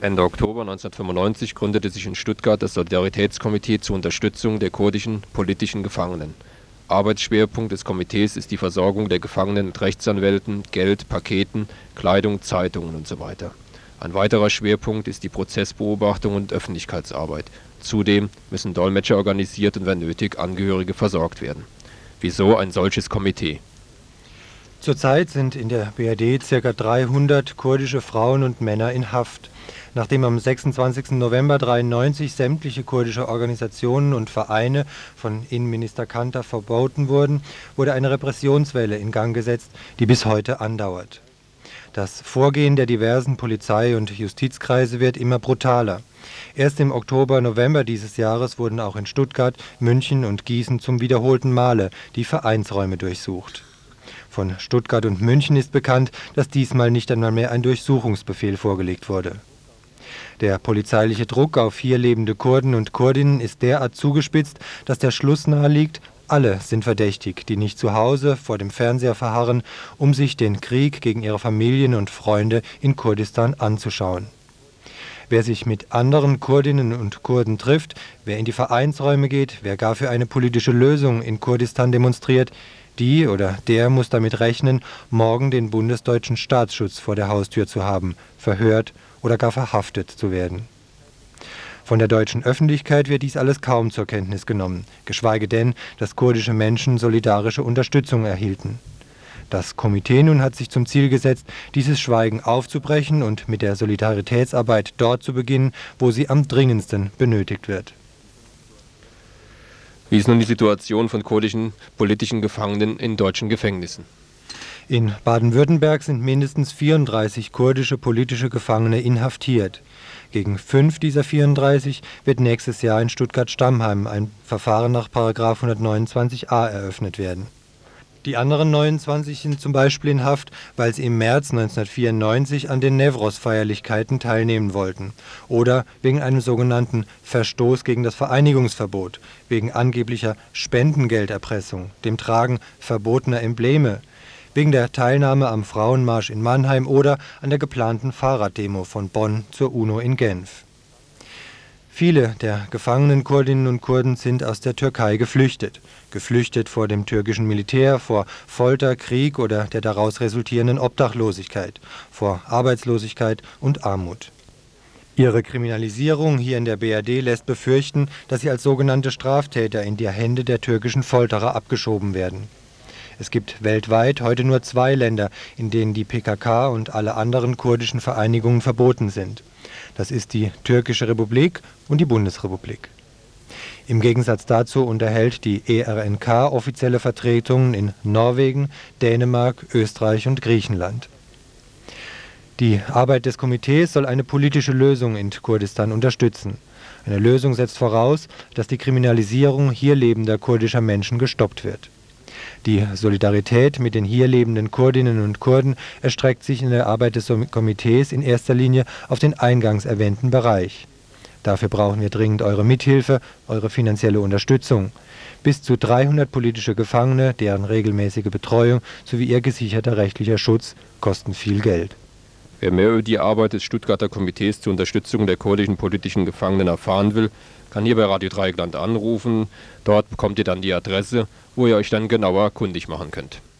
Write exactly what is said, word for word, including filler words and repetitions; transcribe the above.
Ende Oktober neunzehnhundertfünfundneunzig gründete sich in Stuttgart das Solidaritätskomitee zur Unterstützung der kurdischen politischen Gefangenen. Arbeitsschwerpunkt des Komitees ist die Versorgung der Gefangenen mit Rechtsanwälten, Geld, Paketen, Kleidung, Zeitungen usw. Ein weiterer Schwerpunkt ist die Prozessbeobachtung und Öffentlichkeitsarbeit. Zudem müssen Dolmetscher organisiert und wenn nötig Angehörige versorgt werden. Wieso ein solches Komitee? Zurzeit sind in der B R D ca. dreihundert kurdische Frauen und Männer in Haft. Nachdem am sechsundzwanzigsten November neunzehnhundertdreiundneunzig sämtliche kurdische Organisationen und Vereine von Innenminister Kanter verboten wurden, wurde eine Repressionswelle in Gang gesetzt, die bis heute andauert. Das Vorgehen der diversen Polizei- und Justizkreise wird immer brutaler. Erst im Oktober, November dieses Jahres wurden auch in Stuttgart, München und Gießen zum wiederholten Male die Vereinsräume durchsucht. Von Stuttgart und München ist bekannt, dass diesmal nicht einmal mehr ein Durchsuchungsbefehl vorgelegt wurde. Der polizeiliche Druck auf hier lebende Kurden und Kurdinnen ist derart zugespitzt, dass der Schluss naheliegt, alle sind verdächtig, die nicht zu Hause vor dem Fernseher verharren, um sich den Krieg gegen ihre Familien und Freunde in Kurdistan anzuschauen. Wer sich mit anderen Kurdinnen und Kurden trifft, wer in die Vereinsräume geht, wer gar für eine politische Lösung in Kurdistan demonstriert, die oder der muss damit rechnen, morgen den bundesdeutschen Staatsschutz vor der Haustür zu haben, verhört oder gar verhaftet zu werden. Von der deutschen Öffentlichkeit wird dies alles kaum zur Kenntnis genommen, geschweige denn, dass kurdische Menschen solidarische Unterstützung erhielten. Das Komitee nun hat sich zum Ziel gesetzt, dieses Schweigen aufzubrechen und mit der Solidaritätsarbeit dort zu beginnen, wo sie am dringendsten benötigt wird. Wie ist nun die Situation von kurdischen politischen Gefangenen in deutschen Gefängnissen? In Baden-Württemberg sind mindestens vierunddreißig kurdische politische Gefangene inhaftiert. Gegen fünf dieser vierunddreißig wird nächstes Jahr in Stuttgart-Stammheim ein Verfahren nach Paragraph hundertneunundzwanzig a eröffnet werden. Die anderen neunundzwanzig sind zum Beispiel in Haft, weil sie im März neunzehnhundertvierundneunzig an den Newroz-Feierlichkeiten teilnehmen wollten oder wegen einem sogenannten Verstoß gegen das Vereinigungsverbot, wegen angeblicher Spendengelderpressung, dem Tragen verbotener Embleme, wegen der Teilnahme am Frauenmarsch in Mannheim oder an der geplanten Fahrraddemo von Bonn zur UNO in Genf. Viele der gefangenen Kurdinnen und Kurden sind aus der Türkei geflüchtet. Geflüchtet vor dem türkischen Militär, vor Folter, Krieg oder der daraus resultierenden Obdachlosigkeit, vor Arbeitslosigkeit und Armut. Ihre Kriminalisierung hier in der B R D lässt befürchten, dass sie als sogenannte Straftäter in die Hände der türkischen Folterer abgeschoben werden. Es gibt weltweit heute nur zwei Länder, in denen die P K K und alle anderen kurdischen Vereinigungen verboten sind. Das ist die Türkische Republik und die Bundesrepublik. Im Gegensatz dazu unterhält die E R N K offizielle Vertretungen in Norwegen, Dänemark, Österreich und Griechenland. Die Arbeit des Komitees soll eine politische Lösung in Kurdistan unterstützen. Eine Lösung setzt voraus, dass die Kriminalisierung hier lebender kurdischer Menschen gestoppt wird. Die Solidarität mit den hier lebenden Kurdinnen und Kurden erstreckt sich in der Arbeit des Komitees in erster Linie auf den eingangs erwähnten Bereich. Dafür brauchen wir dringend eure Mithilfe, eure finanzielle Unterstützung. Bis zu dreihundert politische Gefangene, deren regelmäßige Betreuung sowie ihr gesicherter rechtlicher Schutz kosten viel Geld. Wer mehr über die Arbeit des Stuttgarter Komitees zur Unterstützung der kurdischen politischen Gefangenen erfahren will, kann hier bei Radio Dreieckland anrufen. Dort bekommt ihr dann die Adresse, wo ihr euch dann genauer kundig machen könnt.